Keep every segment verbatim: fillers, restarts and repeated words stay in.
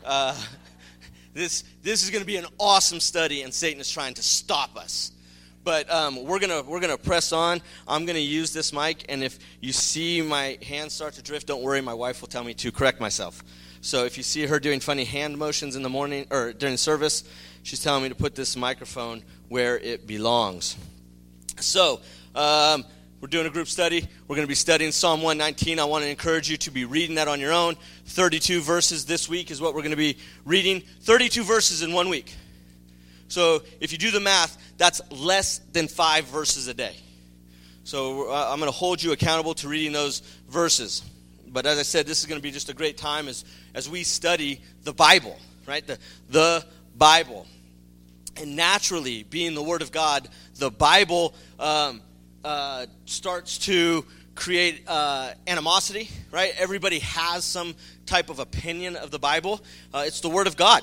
uh, this this is going to be an awesome study, and Satan is trying to stop us. But um, we're gonna we're gonna press on. I'm gonna use this mic, and if you see my hands start to drift, don't worry. My wife will tell me to correct myself. So if you see her doing funny hand motions in the morning or during service, she's telling me to put this microphone where it belongs. So um, we're doing a group study. We're going to be studying Psalm one nineteen. I want to encourage you to be reading that on your own. thirty-two verses this week is what we're going to be reading. thirty-two verses in one week. So if you do the math, that's less than five verses a day. So uh, I'm going to hold you accountable to reading those verses. But as I said, this is going to be just a great time as, as we study the Bible, right? The, the Bible. And naturally, being the Word of God, the Bible um, uh, starts to create uh, animosity, right? Everybody has some type of opinion of the Bible. Uh, it's the Word of God.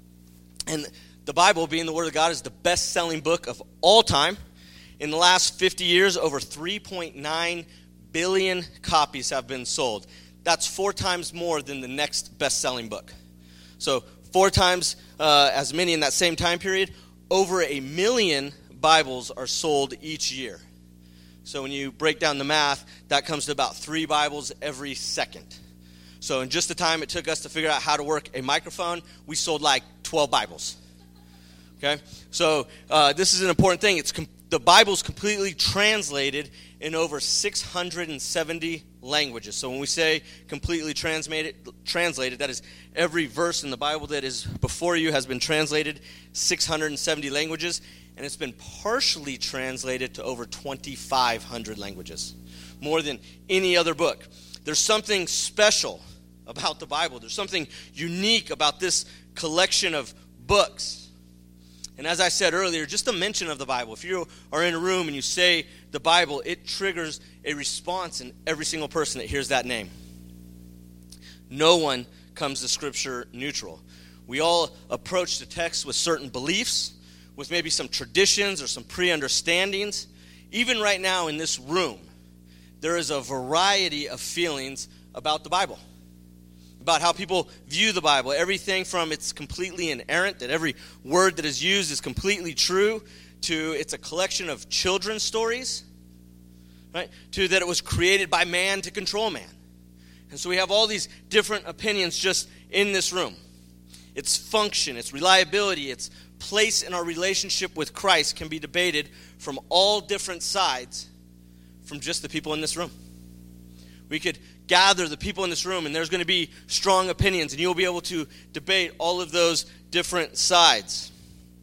And the Bible, being the Word of God, is the best-selling book of all time. In the last fifty years, over three point nine billion copies have been sold. That's four times more than the next best-selling book. So four times uh, as many in that same time period. Over a million Bibles are sold each year. So when you break down the math, that comes to about three Bibles every second. So in just the time it took us to figure out how to work a microphone, we sold like twelve Bibles. Okay, so uh, this is an important thing. It's com- the Bible's completely translated in over six hundred seventy languages. So when we say completely translated, translated, that is every verse in the Bible that is before you has been translated six hundred seventy languages, and it's been partially translated to over twenty-five hundred languages, more than any other book. There's something special about the Bible. There's something unique about this collection of books. And as I said earlier, just a mention of the Bible. If you are in a room and you say the Bible, it triggers a response in every single person that hears that name. No one comes to Scripture neutral. We all approach the text with certain beliefs, with maybe some traditions or some pre-understandings. Even right now in this room, there is a variety of feelings about the Bible, about how people view the Bible. Everything from it's completely inerrant, that every word that is used is completely true, to it's a collection of children's stories, right? To that it was created by man to control man. And so we have all these different opinions just in this room. Its function, its reliability, its place in our relationship with Christ can be debated from all different sides from just the people in this room. We could gather the people in this room, and there's going to be strong opinions, and you'll be able to debate all of those different sides.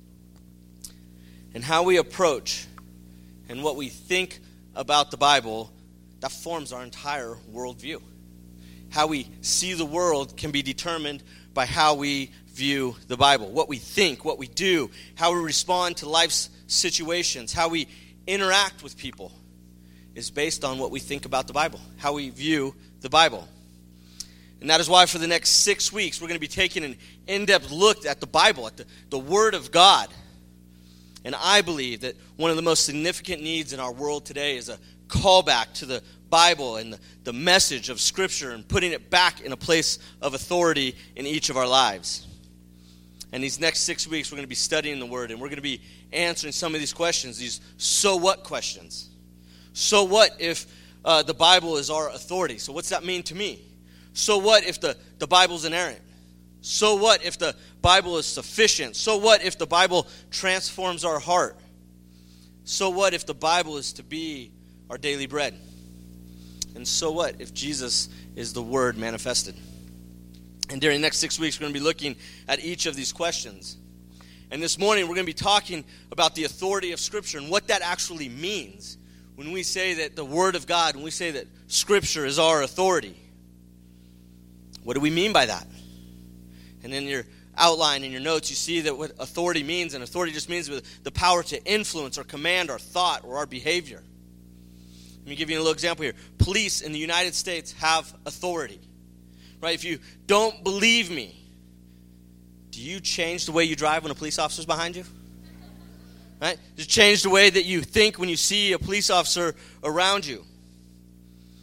And how we approach and what we think about the Bible, that forms our entire worldview. How we see the world can be determined by how we view the Bible. What we think, what we do, how we respond to life's situations, how we interact with people is based on what we think about the Bible, how we view the Bible. And that is why for the next six weeks, we're going to be taking an in-depth look at the Bible, at the, the Word of God. And I believe that one of the most significant needs in our world today is a callback to the Bible and the, the message of Scripture and putting it back in a place of authority in each of our lives. And these next six weeks, we're going to be studying the Word, and we're going to be answering some of these questions, these so what questions. So what if uh, the Bible is our authority? So what's that mean to me? So what if the, the Bible's inerrant? So what if the Bible is sufficient? So what if the Bible transforms our heart? So what if the Bible is to be our daily bread? And so what if Jesus is the Word manifested? And during the next six weeks, we're going to be looking at each of these questions. And this morning, we're going to be talking about the authority of Scripture and what that actually means. When we say that the Word of God, when we say that Scripture is our authority, what do we mean by that? And in your outline, in your notes, you see that what authority means, and authority just means the power to influence or command our thought or our behavior. Let me give you a little example here. Police in the United States have authority. Right? If you don't believe me, do you change the way you drive when a police officer's behind you? Right? Does it change the way that you think when you see a police officer around you?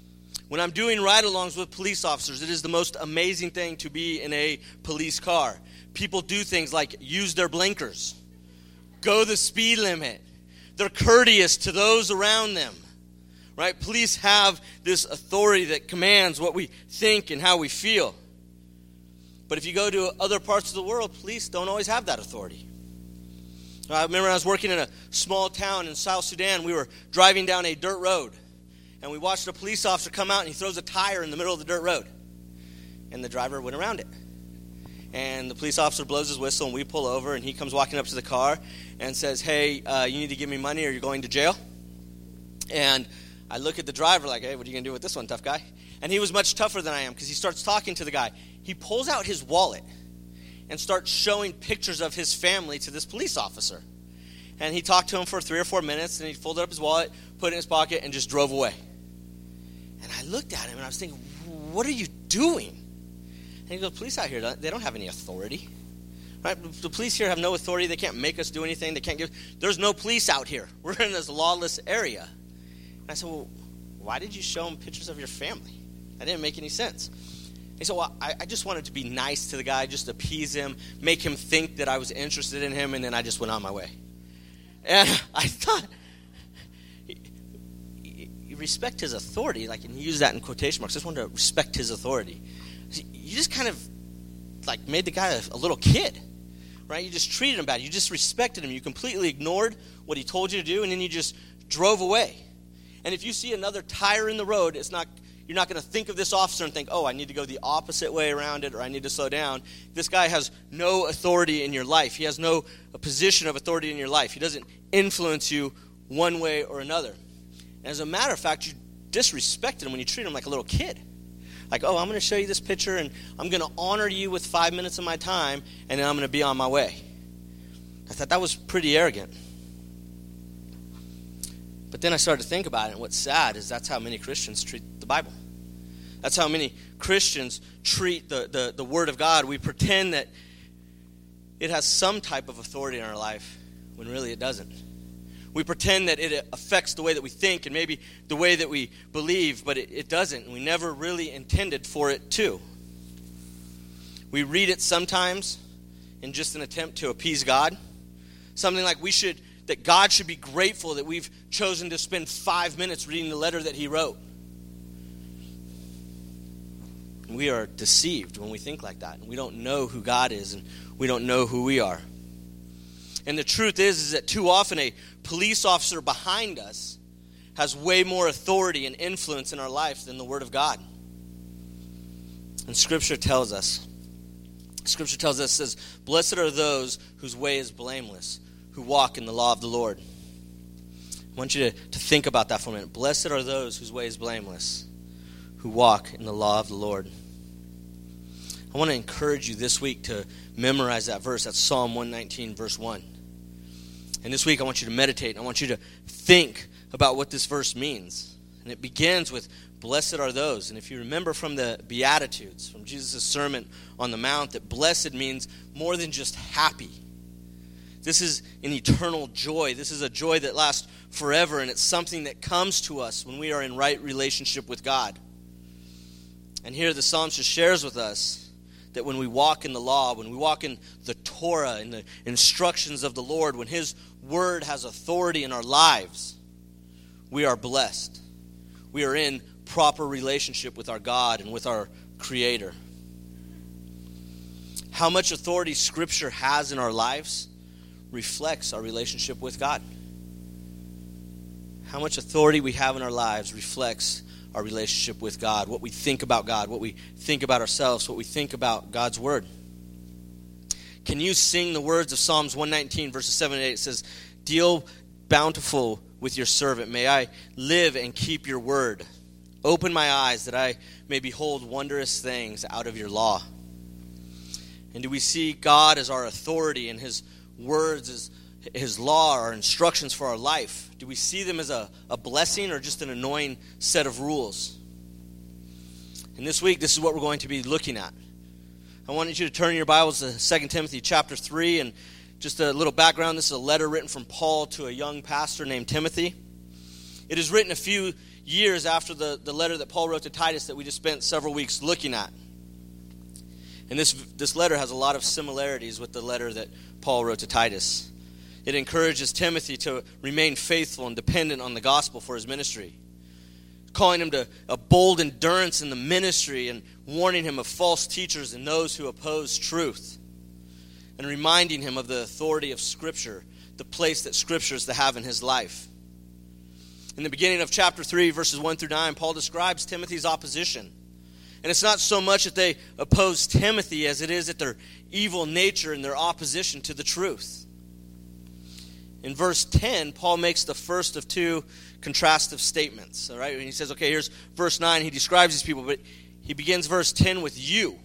When I'm doing ride-alongs with police officers, it is the most amazing thing to be in a police car. People do things like use their blinkers, go the speed limit. They're courteous to those around them, right? Police have this authority that commands what we think and how we feel. But if you go to other parts of the world, police don't always have that authority. I remember I was working in a small town in South Sudan. We were driving down a dirt road, and we watched a police officer come out, and he throws a tire in the middle of the dirt road. And the driver went around it. And the police officer blows his whistle, and we pull over, and he comes walking up to the car and says, hey, uh, you need to give me money or you're going to jail. And I look at the driver like, hey, what are you going to do with this one, tough guy? And he was much tougher than I am because he starts talking to the guy. He pulls out his wallet and starts showing pictures of his family to this police officer. And he talked to him for three or four minutes, and he folded up his wallet, put it in his pocket, and just drove away. And I looked at him, and I was thinking, what are you doing? And he goes, police out here, they don't have any authority. Right? The police here have no authority. They can't make us do anything. They can't give. There's no police out here. We're in this lawless area. And I said, well, why did you show him pictures of your family? That didn't make any sense. He said, well, I, I just wanted to be nice to the guy, just appease him, make him think that I was interested in him, and then I just went on my way. And I thought, you respect his authority, like, and you use that in quotation marks. I just wanted to respect his authority. You just kind of, like, made the guy a, a little kid, right? You just treated him bad. You just respected him. You completely ignored what he told you to do, and then you just drove away. And if you see another tire in the road, it's not... You're not going to think of this officer and think, oh, I need to go the opposite way around it, or I need to slow down. This guy has no authority in your life. He has no position of authority in your life. He doesn't influence you one way or another. And as a matter of fact, you disrespected him when you treated him like a little kid. Like, oh, I'm going to show you this picture, and I'm going to honor you with five minutes of my time, and then I'm going to be on my way. I thought that was pretty arrogant. But then I started to think about it, and what's sad is that's how many Christians treat the Bible. That's how many Christians treat the, the, the Word of God. We pretend that it has some type of authority in our life when really it doesn't. We pretend that it affects the way that we think and maybe the way that we believe, but it, it doesn't. We never really intended for it to. We read it sometimes in just an attempt to appease God. Something like we should... that God should be grateful that we've chosen to spend five minutes reading the letter that he wrote. We are deceived when we think like that. We don't know who God is, and we don't know who we are. And the truth is, is that too often a police officer behind us has way more authority and influence in our life than the Word of God. And Scripture tells us, Scripture tells us, says, blessed are those whose way is blameless, who walk in the law of the Lord. I want you to, to think about that for a minute. Blessed are those whose way is blameless, who walk in the law of the Lord. I want to encourage you this week to memorize that verse. That's Psalm one nineteen, verse one. And this week I want you to meditate. I want you to think about what this verse means. And it begins with, blessed are those. And if you remember from the Beatitudes, from Jesus' Sermon on the Mount, that blessed means more than just happy. This is an eternal joy. This is a joy that lasts forever, and it's something that comes to us when we are in right relationship with God. And here the psalmist shares with us that when we walk in the law, when we walk in the Torah, in the instructions of the Lord, when his word has authority in our lives, we are blessed. We are in proper relationship with our God and with our Creator. How much authority Scripture has in our lives reflects our relationship with God. How much authority we have in our lives reflects our relationship with God, what we think about God, what we think about ourselves, what we think about God's Word. Can you sing the words of Psalms one nineteen, verses seven and eight? It says, deal bountiful with your servant. May I live and keep your word. Open my eyes that I may behold wondrous things out of your law. And do we see God as our authority and his words as his law, our instructions for our life? Do we see them as a, a blessing or just an annoying set of rules? And this week, this is what we're going to be looking at. I wanted you to turn your Bibles to Second Timothy chapter three, and just a little background. This is a letter written from Paul to a young pastor named Timothy. It is written a few years after the, the letter that Paul wrote to Titus that we just spent several weeks looking at. And this, this letter has a lot of similarities with the letter that Paul wrote to Titus. It encourages Timothy to remain faithful and dependent on the gospel for his ministry, calling him to a bold endurance in the ministry and warning him of false teachers and those who oppose truth, and reminding him of the authority of Scripture, the place that Scripture is to have in his life. In the beginning of chapter three, verses one through nine, Paul describes Timothy's opposition. And it's not so much that they oppose Timothy as it is that their evil nature and their opposition to the truth. In verse ten, Paul makes the first of two contrastive statements. All right, and he says, okay, here's verse nine. He describes these people, but he begins verse ten with you.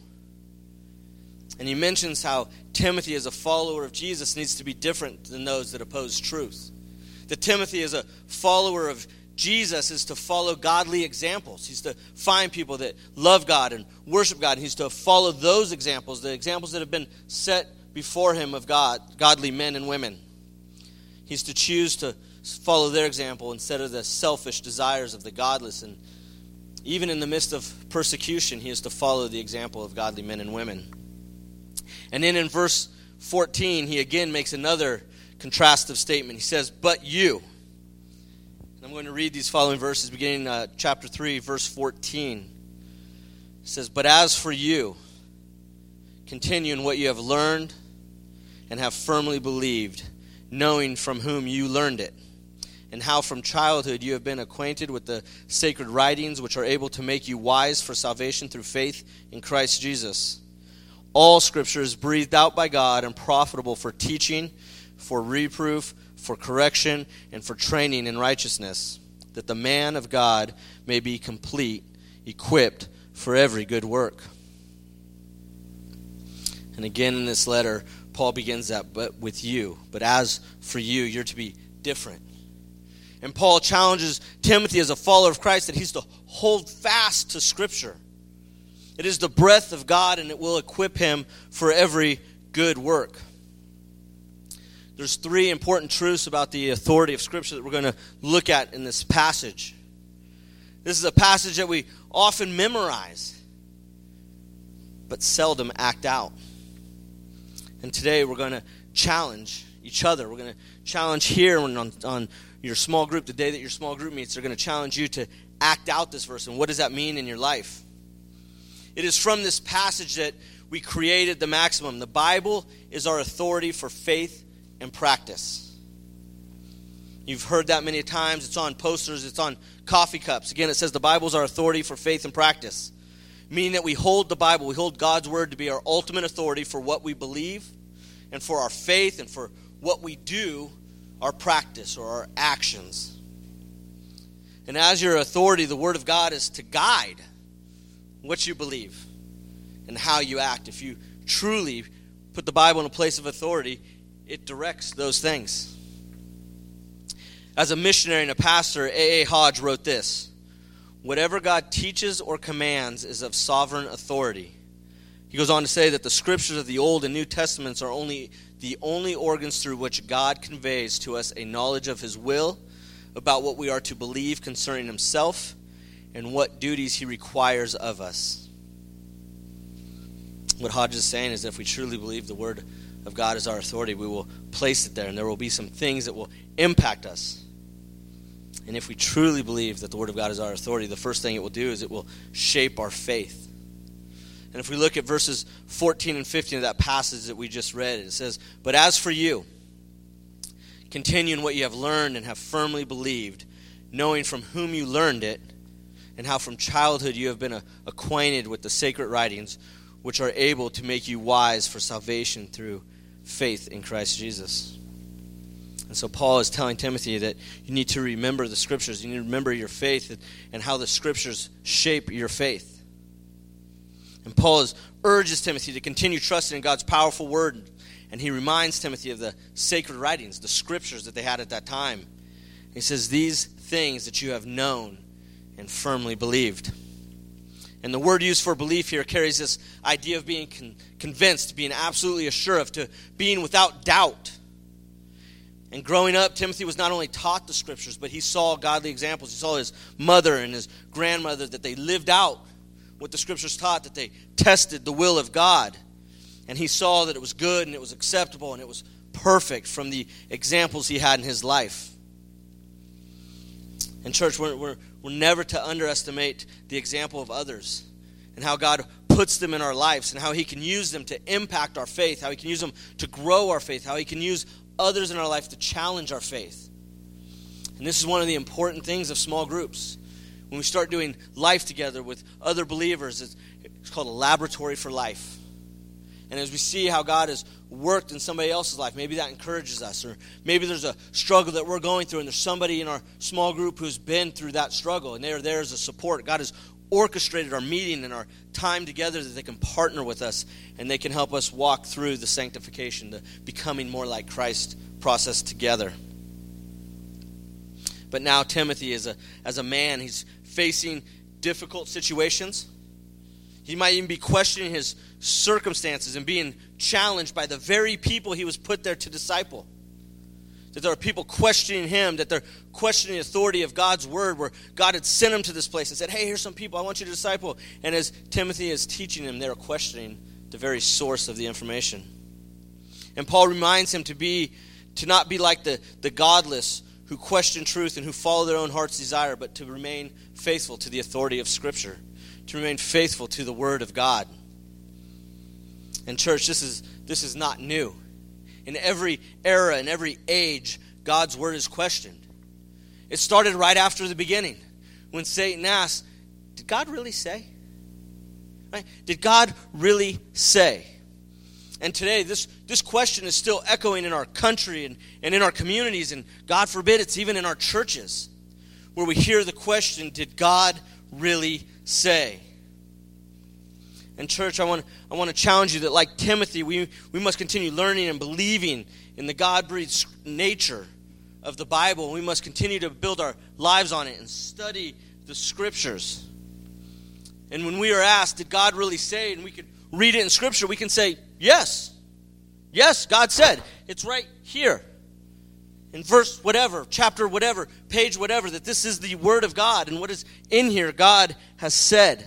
And he mentions how Timothy, as a follower of Jesus, needs to be different than those that oppose truth. That Timothy, as a follower of Jesus, is to follow godly examples. He's to find people that love God and worship God. And he's to follow those examples, the examples that have been set before him of God, godly men and women. He's to choose to follow their example instead of the selfish desires of the godless. And even in the midst of persecution, he is to follow the example of godly men and women. And then in verse fourteen, he again makes another contrastive statement. He says, but you. I'm going to read these following verses beginning uh, chapter three, verse fourteen. It says, but as for you, continue in what you have learned and have firmly believed, knowing from whom you learned it, and how from childhood you have been acquainted with the sacred writings which are able to make you wise for salvation through faith in Christ Jesus. All Scripture is breathed out by God and profitable for teaching, for reproof, for correction, and for training in righteousness, that the man of God may be complete, equipped for every good work. And again in this letter, Paul begins that, but with you. But as for you, you're to be different. And Paul challenges Timothy as a follower of Christ that he's to hold fast to Scripture. It is the breath of God, and it will equip him for every good work. There's three important truths about the authority of Scripture that we're going to look at in this passage. This is a passage that we often memorize, but seldom act out. And today we're going to challenge each other. We're going to challenge here on, on your small group, the day that your small group meets, they're going to challenge you to act out this verse. And what does that mean in your life? It is from this passage that we created the maximum. The Bible is our authority for faith and practice. You've heard that many times. It's on posters. It's on coffee cups. Again, it says the Bible is our authority for faith and practice. Meaning that we hold the Bible, we hold God's Word to be our ultimate authority for what we believe and for our faith and for what we do, our practice or our actions. And as your authority, the Word of God is to guide what you believe and how you act. If you truly put the Bible in a place of authority, it directs those things. As a missionary and a pastor, A A Hodge wrote this: whatever God teaches or commands is of sovereign authority. He goes on to say that the Scriptures of the Old and New Testaments are only the only organs through which God conveys to us a knowledge of His will about what we are to believe concerning Himself and what duties He requires of us. What Hodge is saying is that if we truly believe the Word of God is our authority, we will place it there, and there will be some things that will impact us. And if we truly believe that the Word of God is our authority, the first thing it will do is it will shape our faith. And if we look at verses fourteen and fifteen of that passage that we just read, it says, but as for you, continue in what you have learned and have firmly believed, knowing from whom you learned it, and how from childhood you have been uh, acquainted with the sacred writings, which are able to make you wise for salvation through faith in Christ Jesus. And so Paul is telling Timothy that you need to remember the Scriptures. You need to remember your faith and how the Scriptures shape your faith. And Paul is, urges Timothy to continue trusting in God's powerful Word. And he reminds Timothy of the sacred writings, the Scriptures that they had at that time. He says, these things that you have known and firmly believed. And the word used for belief here carries this idea of being con- convinced, being absolutely assured of, to being without doubt. And growing up, Timothy was not only taught the scriptures, but he saw godly examples. He saw his mother and his grandmother, that they lived out what the scriptures taught, that they tested the will of God. And he saw that it was good and it was acceptable and it was perfect from the examples he had in his life. And church, we're, we're, we're never to underestimate the example of others and how God puts them in our lives and how he can use them to impact our faith, how he can use them to grow our faith, how he can use others in our life to challenge our faith. And this is one of the important things of small groups. When we start doing life together with other believers, it's, it's called a laboratory for life. And as we see how God has worked in somebody else's life, maybe that encourages us. Or maybe there's a struggle that we're going through and there's somebody in our small group who's been through that struggle and they're there as a support. God has orchestrated our meeting and our time together that they can partner with us and they can help us walk through the sanctification, the becoming more like Christ process together. But now Timothy, is a, as a man, he's facing difficult situations. He might even be questioning his circumstances and being challenged by the very people he was put there to disciple. That there are people questioning him, that they're questioning the authority of God's word, where God had sent him to this place and said, hey, here's some people I want you to disciple. And as Timothy is teaching them, they're questioning the very source of the information. And Paul reminds him to be, to not be like the, the godless who question truth and who follow their own heart's desire, but to remain faithful to the authority of Scripture, to remain faithful to the Word of God. And church, this is this is not new. In every era, in every age, God's Word is questioned. It started right after the beginning, when Satan asked, did God really say? Right? Did God really say? And today, this, this question is still echoing in our country and, and in our communities, and God forbid it's even in our churches, where we hear the question, did God really say? And church, I want, I want to challenge you that like Timothy, we, we must continue learning and believing in the God-breathed nature of the Bible. We must continue to build our lives on it and study the Scriptures. And when we are asked, did God really say, and we could read it in Scripture, we can say, yes. Yes, God said. It's right here. In verse whatever, chapter whatever, page whatever, that this is the Word of God. And what is in here, God has said.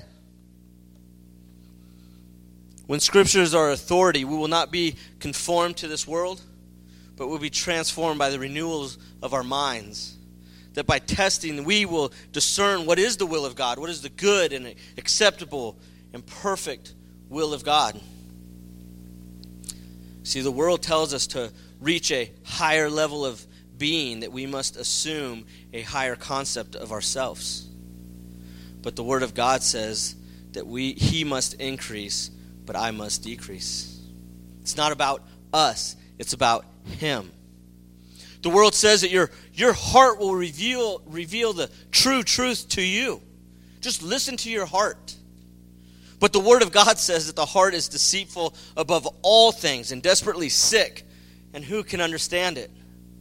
When Scriptures are authority, we will not be conformed to this world, but will be transformed by the renewals of our minds. That by testing, we will discern what is the will of God, what is the good and acceptable and perfect will of God. See, the world tells us to reach a higher level of being, that we must assume a higher concept of ourselves. But the Word of God says that we He must increase, but I must decrease. It's not about us, it's about Him. The world says that your, your heart will reveal, reveal the true truth to you. Just listen to your heart. But the Word of God says that the heart is deceitful above all things and desperately sick, and who can understand it?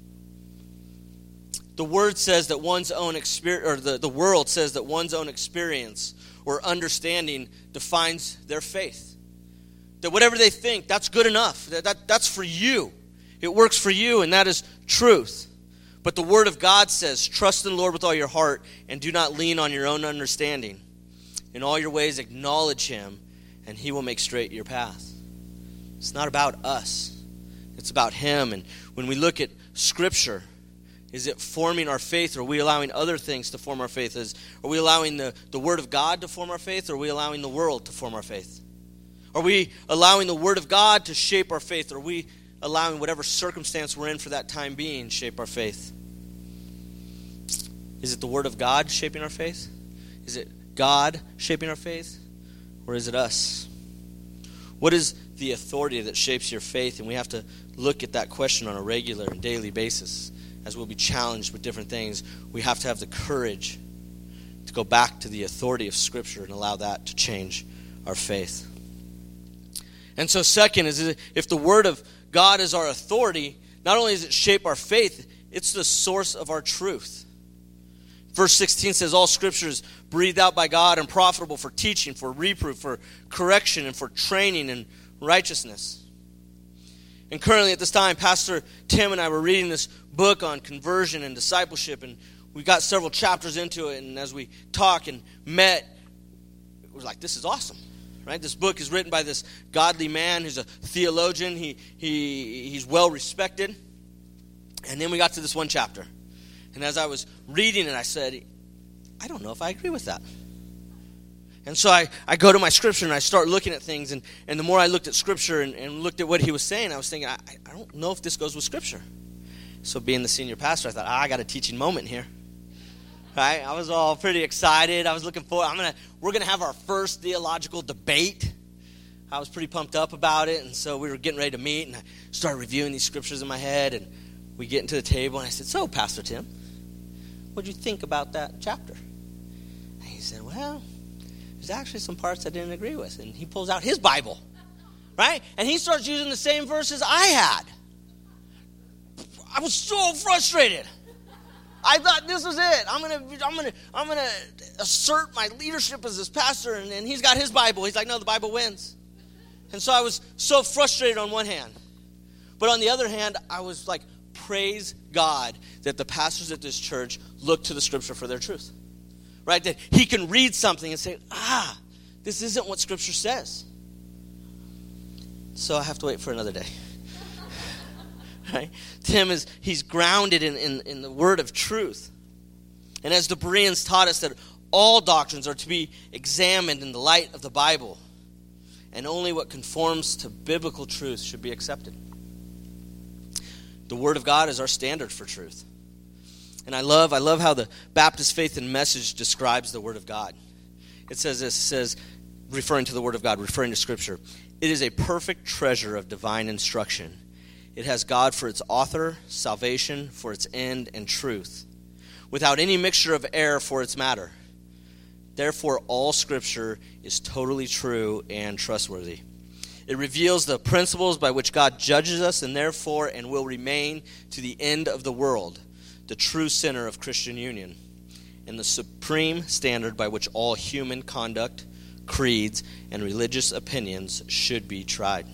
The Word says that one's own experience, or the, the world says that one's own experience or understanding defines their faith. That whatever they think, that's good enough. That, that that's for you. It works for you, and that is truth. But the Word of God says, trust in the Lord with all your heart and do not lean on your own understanding. In all your ways acknowledge Him, and He will make straight your path. It's not about us. It's about Him. And when we look at Scripture, is it forming our faith, or are we allowing other things to form our faith? Is, are we allowing the, the Word of God to form our faith, or are we allowing the world to form our faith? Are we allowing the Word of God to shape our faith, or are we allowing whatever circumstance we're in for that time being shape our faith? Is it the Word of God shaping our faith? Is it God shaping our faith? Or is it us? What is the authority that shapes your faith? And we have to look at that question on a regular and daily basis. As we'll be challenged with different things, we have to have the courage to go back to the authority of Scripture and allow that to change our faith. And so second is, if the Word of God is our authority, not only does it shape our faith, it's the source of our truth. Verse sixteen says, all Scripture is breathed out by God and profitable for teaching, for reproof, for correction, and for training in righteousness. And currently at this time, Pastor Tim and I were reading this book on conversion and discipleship, and we got several chapters into it, and as we talked and met, it was like, this is awesome, right? This book is written by this godly man who's a theologian. He he He's well respected. And then we got to this one chapter. And as I was reading it, I said, I don't know if I agree with that. And so I, I go to my scripture and I start looking at things. And, and the more I looked at scripture and, and looked at what he was saying, I was thinking, I, I don't know if this goes with scripture. So being the senior pastor, I thought, ah, I got a teaching moment here. Right? I was all pretty excited. I was looking forward. I'm gonna, we're going to have our first theological debate. I was pretty pumped up about it. And so we were getting ready to meet. And I started reviewing these scriptures in my head. And we get into the table. And I said, so, Pastor Tim, what'd you think about that chapter? And he said, well, there's actually some parts I didn't agree with. And he pulls out his Bible, right? And he starts using the same verses I had. I was so frustrated. I thought this was it. I'm gonna, I'm gonna, I'm gonna assert my leadership as this pastor, and, and he's got his Bible. He's like, no, the Bible wins. And so I was so frustrated on one hand, but on the other hand, I was like, praise God that the pastors at this church look to the scripture for their truth. Right? That he can read something and say, ah, this isn't what scripture says. So I have to wait for another day. Right? Tim is, he's grounded in, in, in the word of truth. And as the Bereans taught us that all doctrines are to be examined in the light of the Bible, and only what conforms to biblical truth should be accepted. The word of God is our standard for truth. And I love I love how the Baptist Faith and Message describes the Word of God. It says this, it says, referring to the Word of God, referring to Scripture, it is a perfect treasure of divine instruction. It has God for its author, salvation for its end, and truth, without any mixture of error for its matter. Therefore, all Scripture is totally true and trustworthy. It reveals the principles by which God judges us, and therefore, and will remain to the end of the world, the true center of Christian union, and the supreme standard by which all human conduct, creeds, and religious opinions should be tried.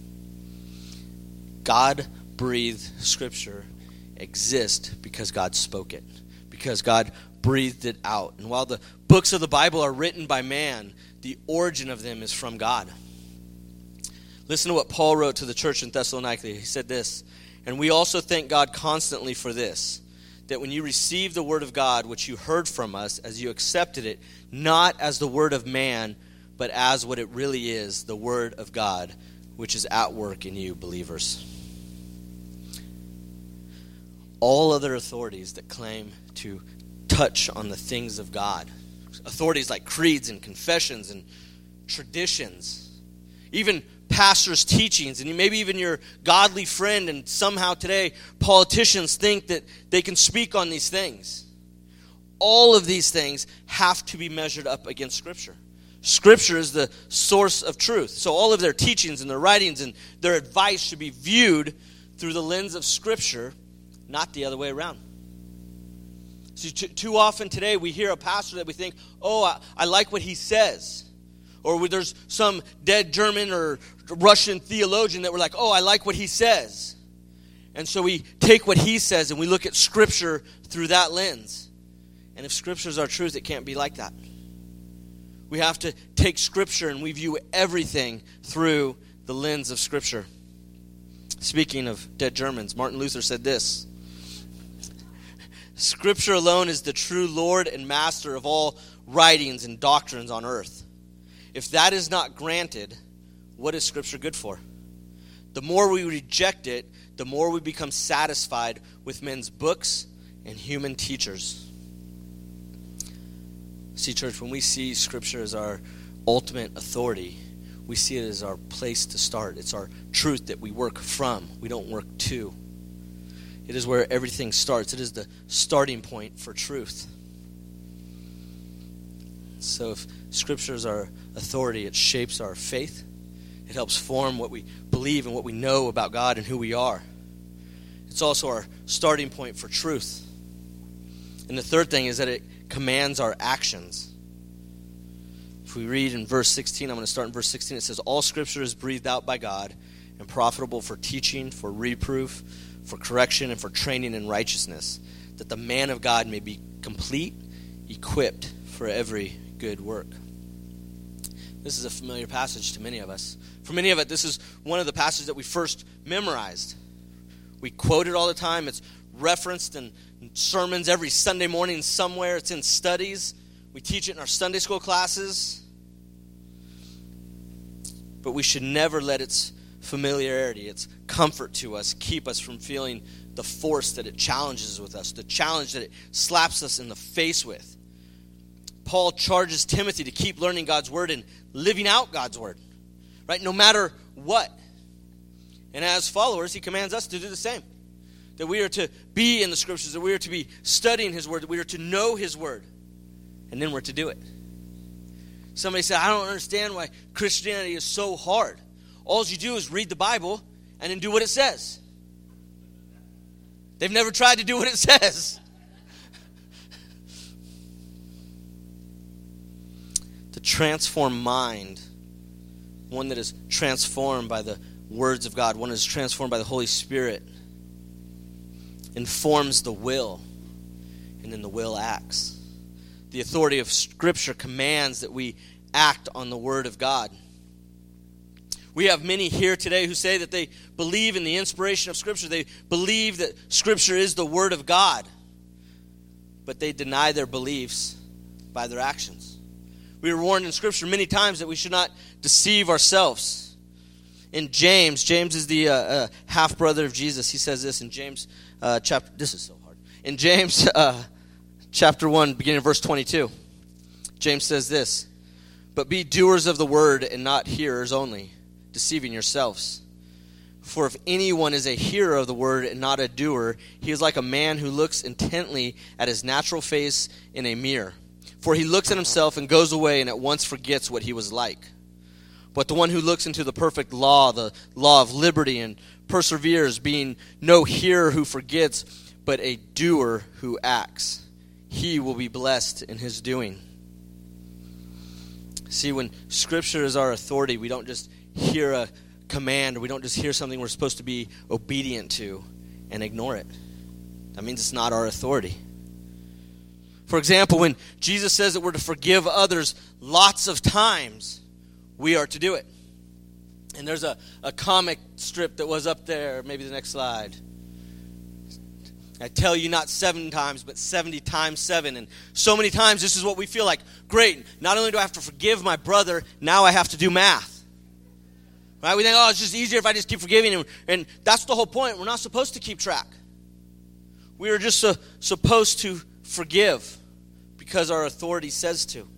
God-breathed Scripture exists because God spoke it, because God breathed it out. And while the books of the Bible are written by man, the origin of them is from God. Listen to what Paul wrote to the church in Thessalonica. He said this, and we also thank God constantly for this, that when you received the word of God, which you heard from us, as you accepted it, not as the word of man, but as what it really is, the word of God, which is at work in you, believers. All other authorities that claim to touch on the things of God, authorities like creeds and confessions and traditions, even pastors' teachings, and maybe even your godly friend, and somehow today politicians think that they can speak on these things. All of these things have to be measured up against Scripture. Scripture is the source of truth. So all of their teachings and their writings and their advice should be viewed through the lens of Scripture, not the other way around. See, too, too often today we hear a pastor that we think, oh, I, I like what he says. Or there's some dead German or Russian theologian that we're like, oh, I like what he says. And so we take what he says and we look at Scripture through that lens. And if Scripture is our truth, it can't be like that. We have to take Scripture and we view everything through the lens of Scripture. Speaking of dead Germans, Martin Luther said this, Scripture alone is the true Lord and Master of all writings and doctrines on earth. If that is not granted, what is Scripture good for? The more we reject it, the more we become satisfied with men's books and human teachers. See, church, when we see Scripture as our ultimate authority, we see it as our place to start. It's our truth that we work from. We don't work to. It is where everything starts. It is the starting point for truth. So if Scripture is our authority, it shapes our faith. It helps form what we believe and what we know about God and who we are. It's also our starting point for truth. And the third thing is that it commands our actions. If we read in verse sixteen, I'm going to start in verse sixteen. It says, all Scripture is breathed out by God and profitable for teaching, for reproof, for correction, and for training in righteousness, that the man of God may be complete, equipped for every good work. This is a familiar passage to many of us. For many of it, this is one of the passages that we first memorized. We quote it all the time. It's referenced in sermons every Sunday morning somewhere. It's in studies. We teach it in our Sunday school classes. But we should never let its familiarity, its comfort to us, keep us from feeling the force that it challenges with us, the challenge that it slaps us in the face with. Paul charges Timothy to keep learning God's word and living out God's word, right? No matter what. And as followers, he commands us to do the same. That we are to be in the scriptures, that we are to be studying his word, that we are to know his word. And then we're to do it. Somebody said, I don't understand why Christianity is so hard. All you do is read the Bible and then do what it says. They've never tried to do what it says. The transformed mind, one that is transformed by the words of God, one that is transformed by the Holy Spirit, informs the will, and then the will acts. The authority of Scripture commands that we act on the Word of God. We have many here today who say that they believe in the inspiration of Scripture. They believe that Scripture is the Word of God. But they deny their beliefs by their actions. We are warned in Scripture many times that we should not deceive ourselves. In James, James is the uh, uh, half-brother of Jesus. He says this in James uh, chapter, this is so hard. In James uh, chapter one, beginning of verse twenty-two, James says this, but be doers of the word and not hearers only, deceiving yourselves. For if anyone is a hearer of the word and not a doer, he is like a man who looks intently at his natural face in a mirror. For he looks at himself and goes away and at once forgets what he was like. But the one who looks into the perfect law, the law of liberty, and perseveres, being no hearer who forgets, but a doer who acts, he will be blessed in his doing. See, when Scripture is our authority, we don't just hear a command, or we don't just hear something we're supposed to be obedient to and ignore it. That means it's not our authority. For example, when Jesus says that we're to forgive others lots of times, we are to do it. And there's a, a comic strip that was up there, maybe the next slide. I tell you not seven times, but seventy times seven. And so many times this is what we feel like. Great, not only do I have to forgive my brother, now I have to do math. Right? We think, oh, it's just easier if I just keep forgiving him. And that's the whole point. We're not supposed to keep track. We are just uh, supposed to forgive because our authority says to.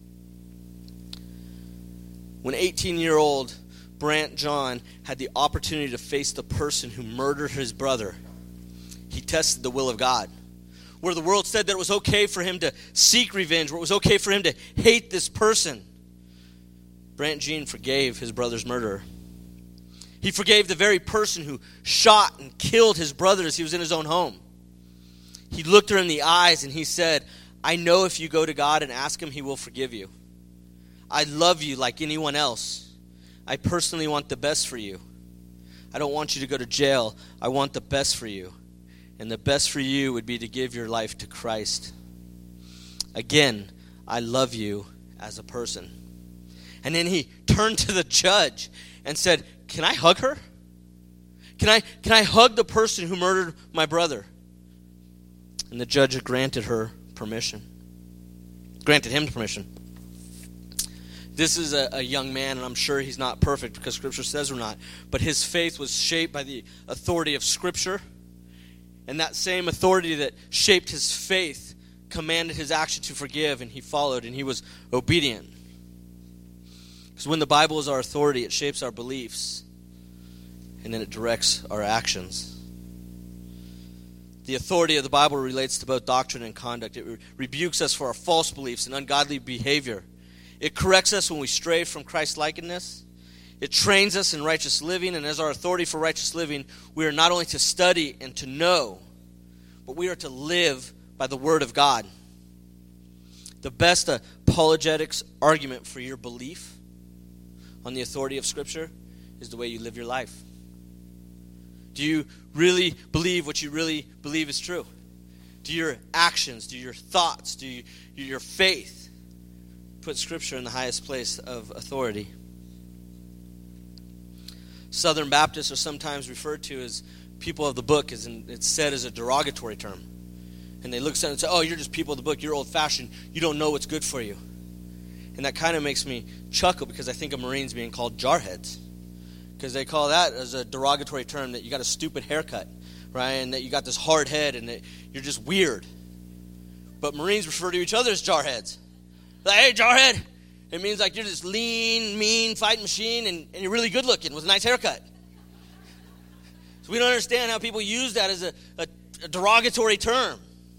When eighteen-year-old Brant John had the opportunity to face the person who murdered his brother, he tested the will of God. Where the world said that it was okay for him to seek revenge, where it was okay for him to hate this person, Brant Jean forgave his brother's murderer. He forgave the very person who shot and killed his brother as he was in his own home. He looked her in the eyes and he said, I know if you go to God and ask him, he will forgive you. I love you like anyone else. I personally want the best for you. I don't want you to go to jail. I want the best for you. And the best for you would be to give your life to Christ. Again, I love you as a person. And then he turned to the judge and said, can I hug her? Can I, can I hug the person who murdered my brother? And the judge granted her permission. Granted him permission. This is a, a young man, and I'm sure he's not perfect because Scripture says we're not. But his faith was shaped by the authority of Scripture. And that same authority that shaped his faith commanded his action to forgive, and he followed, and he was obedient. Because when the Bible is our authority, it shapes our beliefs, and then it directs our actions. The authority of the Bible relates to both doctrine and conduct. It re- rebukes us for our false beliefs and ungodly behavior. It corrects us when we stray from Christ-likeness. It trains us in righteous living, and as our authority for righteous living, we are not only to study and to know, but we are to live by the Word of God. The best apologetics argument for your belief on the authority of Scripture is the way you live your life. Do you really believe what you really believe is true? Do your actions, do your thoughts, do you, your faith put Scripture in the highest place of authority? Southern Baptists are sometimes referred to as people of the book, as in, it's said as a derogatory term. And they look at it and say, oh, you're just people of the book, you're old-fashioned, you don't know what's good for you. And that kind of makes me chuckle because I think of Marines being called jarheads. Because they call that as a derogatory term, that you got a stupid haircut, right? And that you got this hard head and that you're just weird. But Marines refer to each other as jarheads. Like, hey, jarhead. It means like you're this lean, mean fighting machine and, and you're really good looking with a nice haircut. So we don't understand how people use that as a, a, a derogatory term.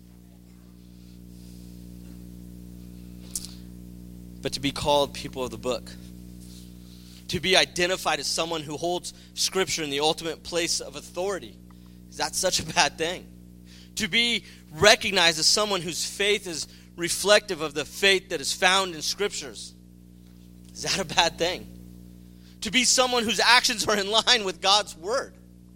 But to be called people of the book, to be identified as someone who holds Scripture in the ultimate place of authority, is that such a bad thing? To be recognized as someone whose faith is reflective of the faith that is found in Scriptures, is that a bad thing? To be someone whose actions are in line with God's Word,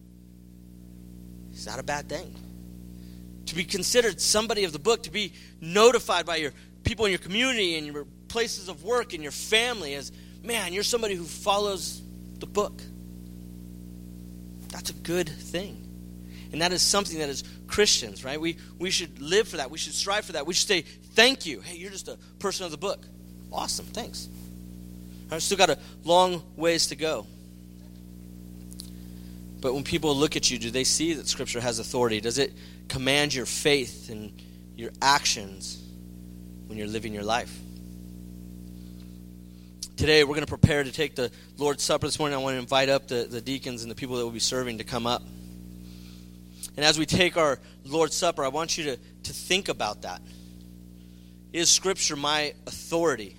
is that a bad thing? To be considered somebody of the book, to be notified by your people in your community and your places of work and your family as, man, you're somebody who follows the book. That's a good thing. And that is something that as Christians, right, we, we should live for that. We should strive for that. We should say, thank you. Hey, you're just a person of the book. Awesome, thanks. I've still got a long ways to go. But when people look at you, do they see that Scripture has authority? Does it command your faith and your actions when you're living your life? Today, we're going to prepare to take the Lord's Supper this morning. I want to invite up the, the deacons and the people that will be serving to come up. And as we take our Lord's Supper, I want you to, to think about that. Is Scripture my authority?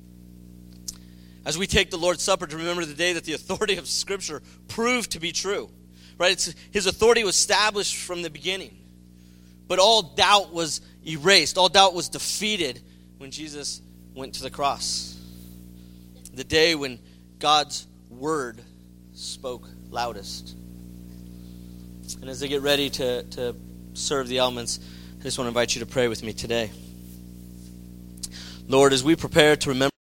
As we take the Lord's Supper, to remember the day that the authority of Scripture proved to be true. Right? It's, his authority was established from the beginning. But all doubt was erased. All doubt was defeated when Jesus went to the cross. The day when God's Word spoke loudest. And as they get ready to, to serve the elements, I just want to invite you to pray with me today. Lord, as we prepare to remember